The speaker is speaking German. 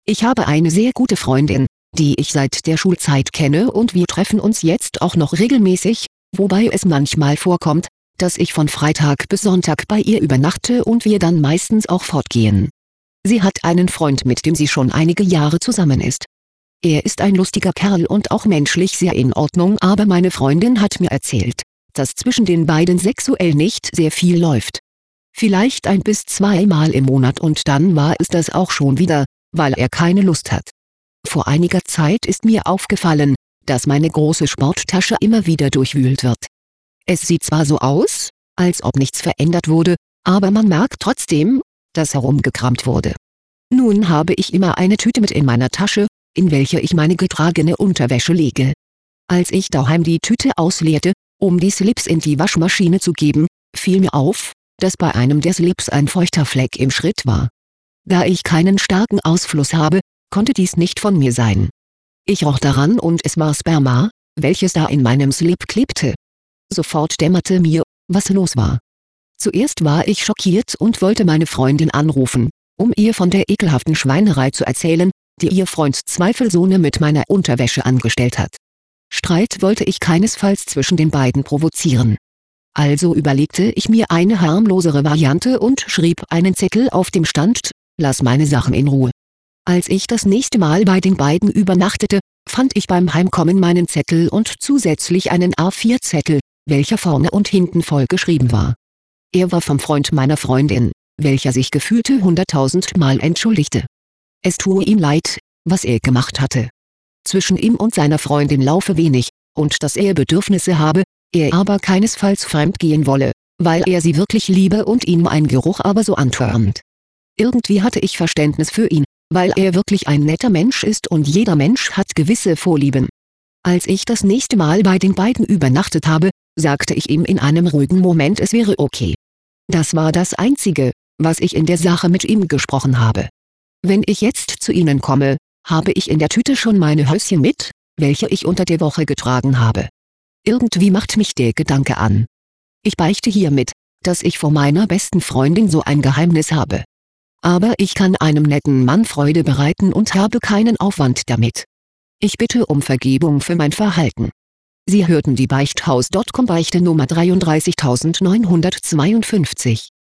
Ich habe eine sehr gute Freundin, die ich seit der Schulzeit kenne und wir treffen uns jetzt auch noch regelmäßig, wobei es manchmal vorkommt, dass ich von Freitag bis Sonntag bei ihr übernachte und wir dann meistens auch fortgehen. Sie hat einen Freund, mit dem sie schon einige Jahre zusammen ist. Er ist ein lustiger Kerl und auch menschlich sehr in Ordnung, aber meine Freundin hat mir erzählt, dass zwischen den beiden sexuell nicht sehr viel läuft. Vielleicht 1 bis 2 Mal im Monat und dann war es das auch schon wieder, weil er keine Lust hat. Vor einiger Zeit ist mir aufgefallen, dass meine große Sporttasche immer wieder durchwühlt wird. Es sieht zwar so aus, als ob nichts verändert wurde, aber man merkt trotzdem, dass herumgekramt wurde. Nun habe ich immer eine Tüte mit in meiner Tasche, in welche ich meine getragene Unterwäsche lege. Als ich daheim die Tüte ausleerte, um die Slips in die Waschmaschine zu geben, fiel mir auf, dass bei einem der Slips ein feuchter Fleck im Schritt war. Da ich keinen starken Ausfluss habe, konnte dies nicht von mir sein. Ich roch daran und es war Sperma, welches da in meinem Slip klebte. Sofort dämmerte mir, was los war. Zuerst war ich schockiert und wollte meine Freundin anrufen, um ihr von der ekelhaften Schweinerei zu erzählen, die ihr Freund zweifelsohne mit meiner Unterwäsche angestellt hat. Streit wollte ich keinesfalls zwischen den beiden provozieren. Also überlegte ich mir eine harmlosere Variante und schrieb einen Zettel auf dem Stand: Lass meine Sachen in Ruhe. Als ich das nächste Mal bei den beiden übernachtete, fand ich beim Heimkommen meinen Zettel und zusätzlich einen A4-Zettel, welcher vorne und hinten voll geschrieben war. Er war vom Freund meiner Freundin, welcher sich gefühlte 100.000 Mal entschuldigte. Es tue ihm leid, was er gemacht hatte. Zwischen ihm und seiner Freundin laufe wenig, und dass er Bedürfnisse habe, er aber keinesfalls fremdgehen wolle, weil er sie wirklich liebe und ihm ein Geruch aber so antörnt. Irgendwie hatte ich Verständnis für ihn, weil er wirklich ein netter Mensch ist und jeder Mensch hat gewisse Vorlieben. Als ich das nächste Mal bei den beiden übernachtet habe, sagte ich ihm in einem ruhigen Moment, es wäre okay. Das war das Einzige, was ich in der Sache mit ihm gesprochen habe. Wenn ich jetzt zu Ihnen komme, habe ich in der Tüte schon meine Höschen mit, welche ich unter der Woche getragen habe. Irgendwie macht mich der Gedanke an. Ich beichte hiermit, dass ich vor meiner besten Freundin so ein Geheimnis habe. Aber ich kann einem netten Mann Freude bereiten und habe keinen Aufwand damit. Ich bitte um Vergebung für mein Verhalten. Sie hörten die Beichthaus.com Beichte Nummer 33952.